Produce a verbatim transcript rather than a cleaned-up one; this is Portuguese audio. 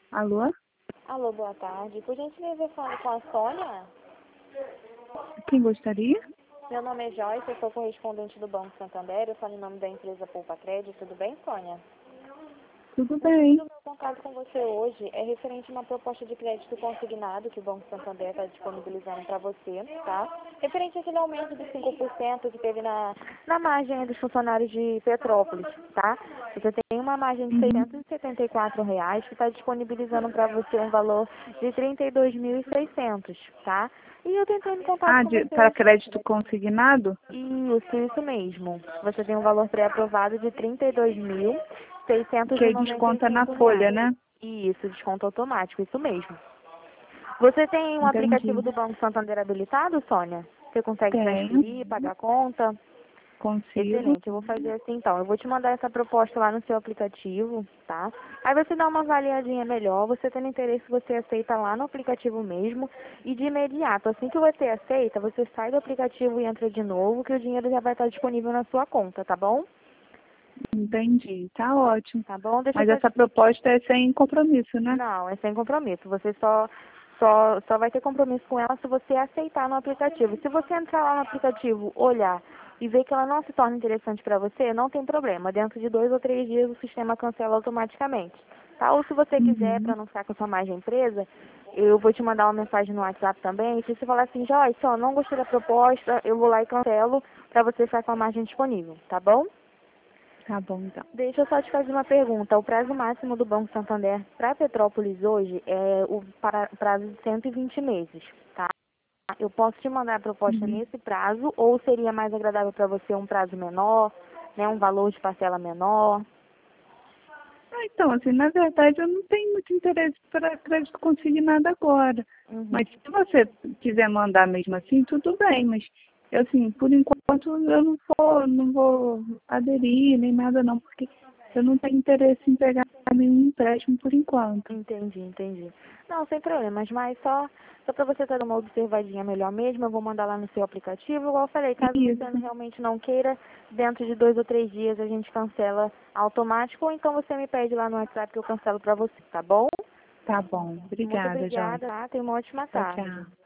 Alô? Alô, boa tarde. Por gentileza, eu falo com a Sônia. Quem gostaria? Meu nome é Joyce, eu sou correspondente do Banco Santander. Eu falo em nome da empresa Poupa Crédito. Tudo bem, Sônia? Tudo O motivo bem. do meu contato com você hoje é referente a uma proposta de crédito consignado que o Banco Santander está disponibilizando para você, tá? Referente àquele aumento de cinco por cento que teve na, na margem dos funcionários de Petrópolis, tá? Você tem uma margem de Uhum. seiscentos e setenta e quatro reais que está disponibilizando para você um valor de trinta e dois mil e seiscentos, tá? E eu tentei em contato Ah, com de, você para hoje. crédito consignado? Isso, isso mesmo. Você tem um valor pré-aprovado de trinta e dois mil seiscentos Que e aí noventa e desconta na cinco folha, reais. né? Isso, desconto automático, isso mesmo. Você tem um aplicativo Entendi. do Banco Santander habilitado, Sônia? Você consegue Tenho, transferir, pagar conta? consigo. Excelente, eu vou fazer assim então. Eu vou te mandar essa proposta lá no seu aplicativo, tá? Aí você dá uma avaliadinha melhor, você tendo interesse, você aceita lá no aplicativo mesmo e de imediato, assim que você aceita, você sai do aplicativo e entra de novo, que o dinheiro já vai estar disponível na sua conta, tá bom? Entendi. Tá ótimo. Tá bom? Deixa eu Mas só essa te... proposta é sem compromisso, né? Não, é sem compromisso. Você só, só, só vai ter compromisso com ela se você aceitar no aplicativo. Se você entrar lá no aplicativo, olhar e ver que ela não se torna interessante para você, não tem problema. Dentro de dois ou três dias o sistema cancela automaticamente. Tá? Ou se você quiser, para Uhum. não ficar com a sua margem presa, eu vou te mandar uma mensagem no WhatsApp também. Se você falar assim, Joyce, ó, não gostei da proposta, eu vou lá e cancelo para você ficar com a margem disponível, tá bom? Tá bom, então. Deixa eu só te fazer uma pergunta. O prazo máximo do Banco Santander para Petrópolis hoje é o para- prazo de cento e vinte meses, tá? Eu posso te mandar a proposta Uhum. nesse prazo ou seria mais agradável para você um prazo menor, né, um valor de parcela menor? Ah, então, assim, na verdade eu não tenho muito interesse para crédito consignado agora. Uhum. Mas se você quiser mandar mesmo assim, tudo bem, mas eu, assim, por enquanto eu não vou, não vou aderir nem nada não, porque eu não tenho interesse em pegar nenhum empréstimo por enquanto. Entendi, entendi. Não, sem problemas, mas só, só para você ter uma observadinha melhor mesmo, eu vou mandar lá no seu aplicativo. Igual eu falei, caso você Isso, realmente não queira, dentro de dois ou três dias a gente cancela automático, ou então você me pede lá no WhatsApp que eu cancelo para você, tá bom? tá bom. Muito Obrigada, Joyce. obrigada, tá? Tenha uma ótima Tchau, tarde. tchau.